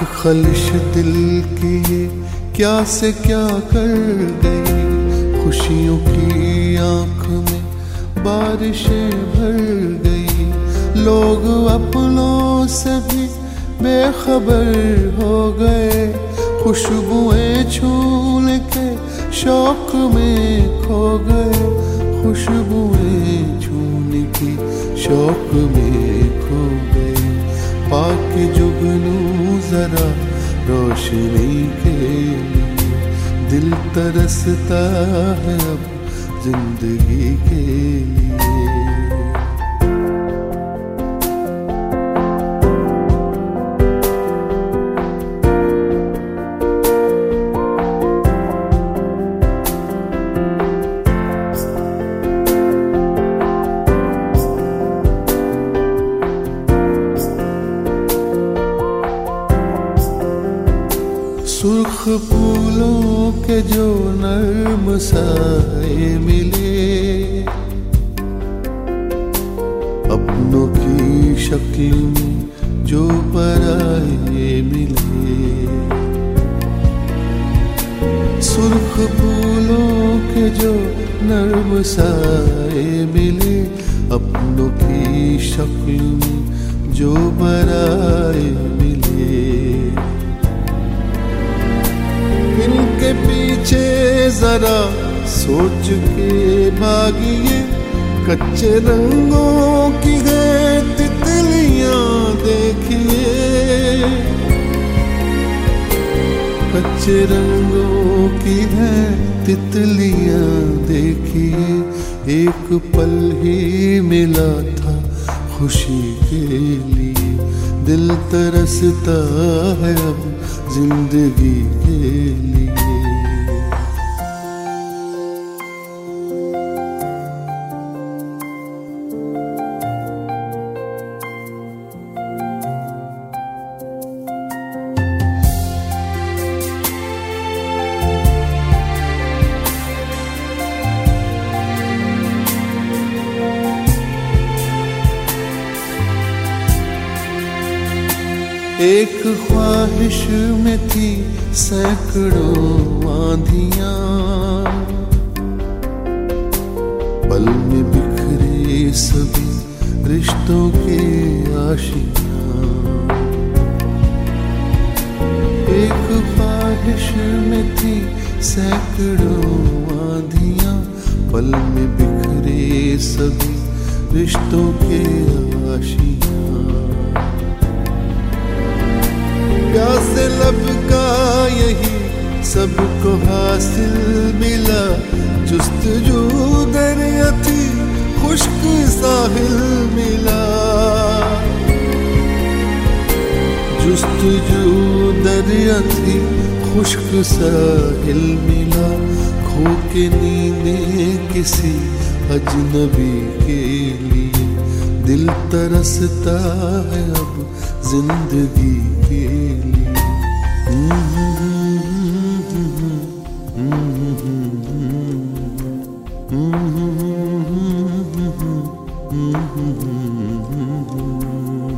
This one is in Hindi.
खलिश दिल की ये क्या से क्या कर गई, खुशियों की आंख में बारिशें भर गई। लोग अपनों से भी बेखबर हो गए, खुशबुएं छूने के शौक में खो गए, खुशबुएं छूने की शौक में खो गए। पाके जुगनू जरा रोशनी के लिए, दिल तरसता है अब जिंदगी के लिए। सुर्ख फूलों के जो नर्म साए मिले, अपनों की शक्ल में जो पराए मिले। सुर्ख फूलों के जो नर्म साए मिले, अपनों की शक्ल में जो पराए मिले। इनके पीछे जरा सोच के भागिए, कच्चे रंगों की है तितलियां देखिए, कच्चे रंगों की है तितलियां देखिए। एक पल ही मिला था खुशी के लिए, दिल तरसता है अब जिंदगी के लिए। एक ख्वाहिश में थी सैकड़ों आंधियां, पल में बिखरे सभी रिश्तों के आशियां। एक ख्वाहिश में थी सैकड़ों आंधियां, पल में बिखरे सभी रिश्तों के आशियां। प्यासे लब का यही सबको हासिल मिला, जुस्तजू दरिया थी खुश्क साहिल मिला। जुस्तजू दरिया थी खुश्क साहिल मिला, खो के नींदें किसी अजनबी के लिए। दिल तरसता है अब जिंदगी के लिए। Mm-hmm.